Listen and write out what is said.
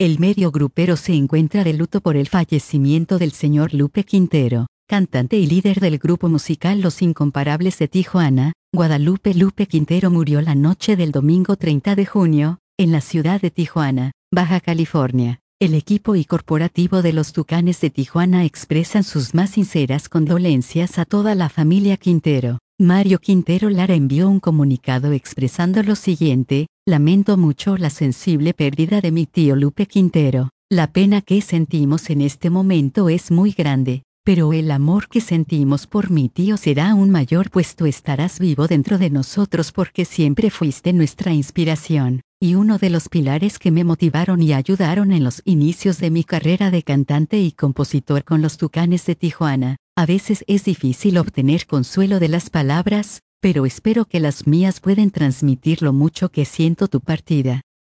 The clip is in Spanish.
El medio grupero se encuentra de luto por el fallecimiento del señor Lupe Quintero, cantante y líder del grupo musical Los Incomparables de Tijuana. Guadalupe Lupe Quintero murió la noche del domingo 30 de junio, en la ciudad de Tijuana, Baja California. El equipo y corporativo de los Tucanes de Tijuana expresan sus más sinceras condolencias a toda la familia Quintero. Mario Quintero Lara envió un comunicado expresando lo siguiente: lamento mucho la sensible pérdida de mi tío Lupe Quintero. La pena que sentimos en este momento es muy grande, pero el amor que sentimos por mi tío será aún mayor, pues tú estarás vivo dentro de nosotros porque siempre fuiste nuestra inspiración, y uno de los pilares que me motivaron y ayudaron en los inicios de mi carrera de cantante y compositor con los Tucanes de Tijuana. A veces es difícil obtener consuelo de las palabras, pero espero que las mías pueden transmitir lo mucho que siento tu partida.